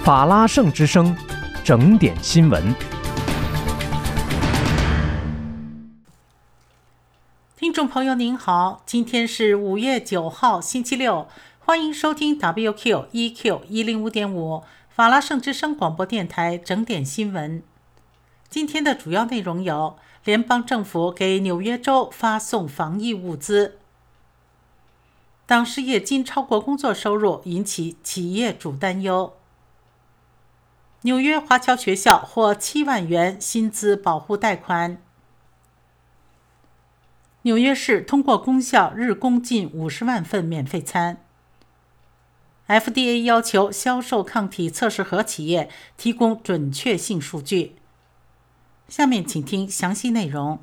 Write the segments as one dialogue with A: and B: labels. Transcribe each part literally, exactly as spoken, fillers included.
A: 法拉盛之声，整点新闻。
B: 听众朋友您好，今天是五月九号星期六，欢迎收听 W Q E Q 一零五点五 法拉盛之声广播电台整点新闻。今天的主要内容有：联邦政府给纽约州发送防疫物资；当失业金超过工作收入，引起企业主担忧；纽约华侨学校获七万元薪资保护贷款；纽约市通过公校日供近五十万份免费餐。F D A 要求销售抗体测试盒企业提供准确性数据。下面请听详细内容。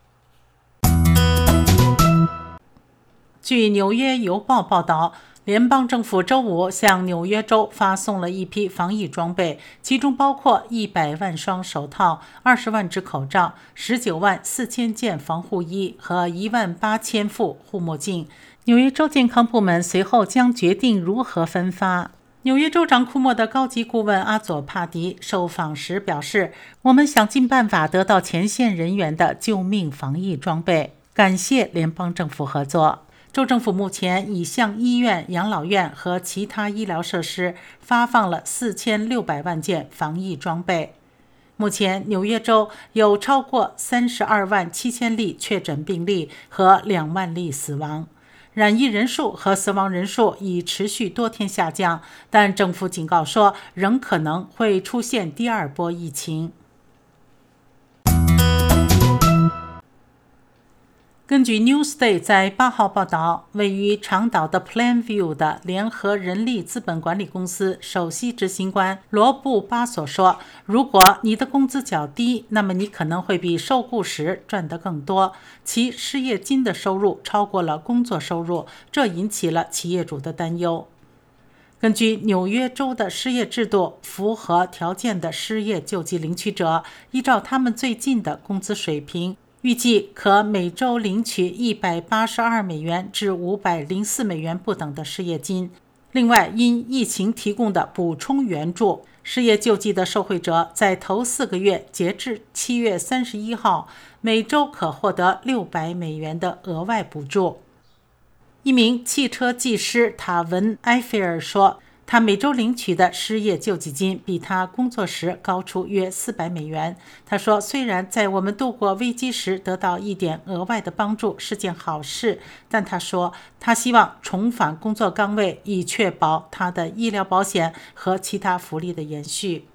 B: 据纽约邮报报道，联邦政府周五向纽约州发送了一批防疫装备，其中包括一百万双手套、二十万只口罩、十九万四千件防护衣和一万八千副护目镜。纽约州健康部门随后将决定如何分发。纽约州长库莫的高级顾问阿佐帕迪受访时表示，我们想尽办法得到前线人员的救命防疫装备，感谢联邦政府合作。州政府目前已向医院、养老院和其他医疗设施发放了四千六百万件防疫装备。目前，纽约州有超过三十二万七千例确诊病例和两万例死亡。染疫人数和死亡人数已持续多天下降，但政府警告说，仍可能会出现第二波疫情。根据 Newsday 在八号报道，位于长岛的 Plainview 的联合人力资本管理公司首席执行官罗布·巴索说，如果你的工资较低，那么你可能会比受雇时赚得更多，其失业金的收入超过了工作收入，这引起了企业主的担忧。根据纽约州的失业制度，符合条件的失业救济领取者依照他们最近的工资水平，预计可每周领取一百八十二美元至五百零四美元不等的失业金。另外，因疫情提供的补充援助，失业救济的受惠者在头四个月截至七月三十一号，每周可获得六百美元的额外补助。一名汽车技师塔文·埃菲尔说，他每周领取的失业救济金比他工作时高出约四百美元。他说，虽然在我们度过危机时得到一点额外的帮助是件好事，但他说他希望重返工作岗位，以确保他的医疗保险和其他福利的延续。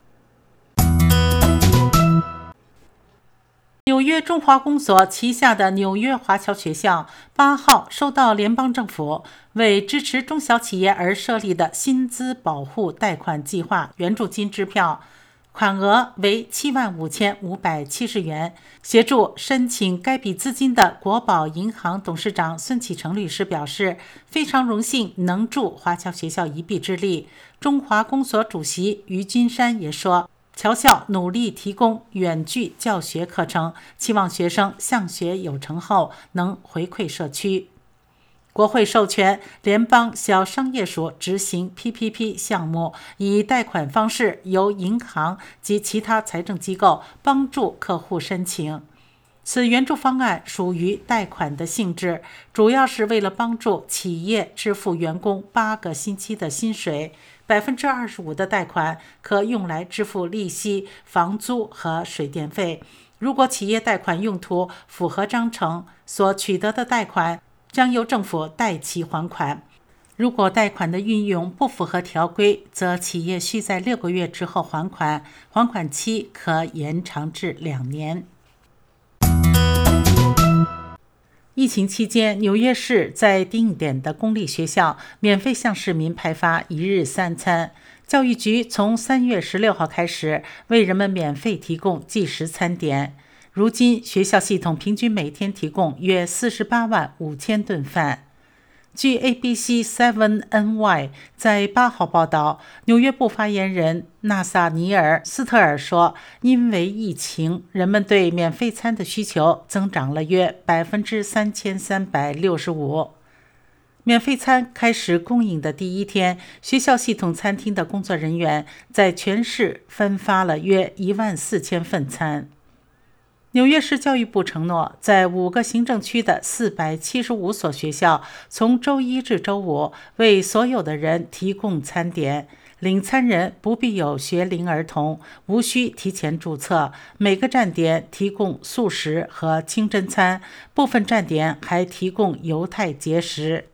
B: 纽约中华公所旗下的纽约华侨学校八号收到联邦政府为支持中小企业而设立的薪资保护贷款计划援助金支票，款额为七万五千五百七十元。协助申请该笔资金的国宝银行董事长孙启成律师表示，非常荣幸能助华侨学校一臂之力。中华公所主席于金山也说，侨校努力提供远距教学课程，期望学生向学有成后能回馈社区。国会授权联邦小商业署执行 P P P 项目，以贷款方式由银行及其他财政机构帮助客户申请。此援助方案属于贷款的性质，主要是为了帮助企业支付员工八个星期的薪水。百分之二十五的贷款可用来支付利息、房租和水电费。如果企业贷款用途符合章程，所取得的贷款将由政府代其还款。如果贷款的运用不符合条规，则企业需在六个月之后还款，还款期可延长至两年。疫情期间，纽约市在定点的公立学校免费向市民派发一日三餐。教育局从三月十六号开始为人们免费提供即食餐点。如今，学校系统平均每天提供约四十八万五千顿饭。据 A B C 七 N Y 在八号报道，纽约部发言人纳萨尼尔·斯特尔说，因为疫情，人们对免费餐的需求增长了约百分之三千三百六十五。 免费餐开始供应的第一天，学校系统餐厅的工作人员在全市分发了约一万四千份餐。纽约市教育部承诺，在五个行政区的四百七十五所学校，从周一至周五为所有的人提供餐点。领餐人不必有学龄儿童，无需提前注册。每个站点提供素食和清真餐，部分站点还提供犹太节食。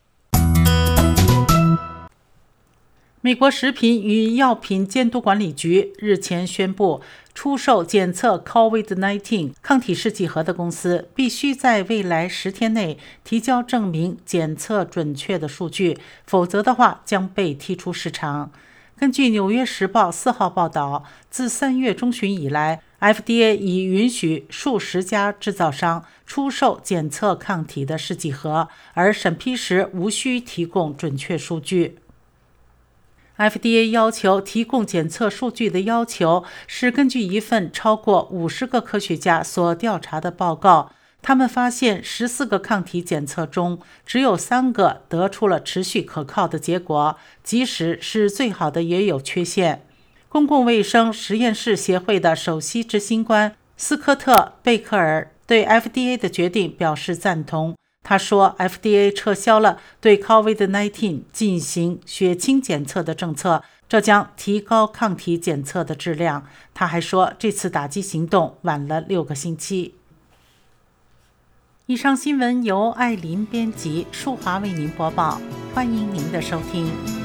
B: 美国食品与药品监督管理局日前宣布，出售检测 COVID 十九 抗体试剂盒的公司必须在未来十天内提交证明检测准确的数据，否则的话将被踢出市场。根据《纽约时报》四号报道，自三月中旬以来 ，F D A 已允许数十家制造商出售检测抗体的试剂盒，而审批时无需提供准确数据。F D A 要求提供检测数据的要求是根据一份超过五十个科学家所调查的报告，他们发现十四个抗体检测中只有三个得出了持续可靠的结果，即使是最好的也有缺陷。公共卫生实验室协会的首席执行官斯科特·贝克尔对 F D A 的决定表示赞同。他说 F D A 撤销了对 COVID 十九 进行血清检测的政策，这将提高抗体检测的质量。他还说这次打击行动晚了六个星期。以上新闻由艾琳编辑，舒华为您播报，欢迎您的收听。